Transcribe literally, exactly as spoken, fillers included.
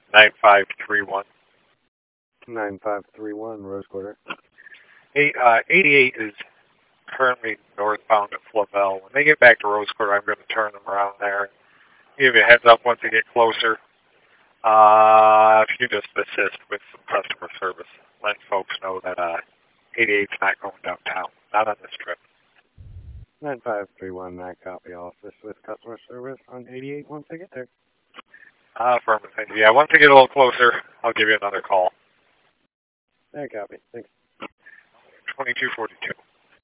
nine five three one. nine five three one, Rose Quarter. Hey, uh, eighty-eight is currently northbound at Flavelle. When they get back to Rose Quarter, I'm going to turn them around there. Give you a heads up once they get closer. Uh, if you just assist with some customer service, let folks know that uh, eighty-eight's not going downtown, not on this trip. nine five three one, I copy. I'll assist with customer service on eighty-eight once I get there. Uh, affirmative. Yeah, once they get a little closer, I'll give you another call. I copy. Thanks. twenty-two forty-two.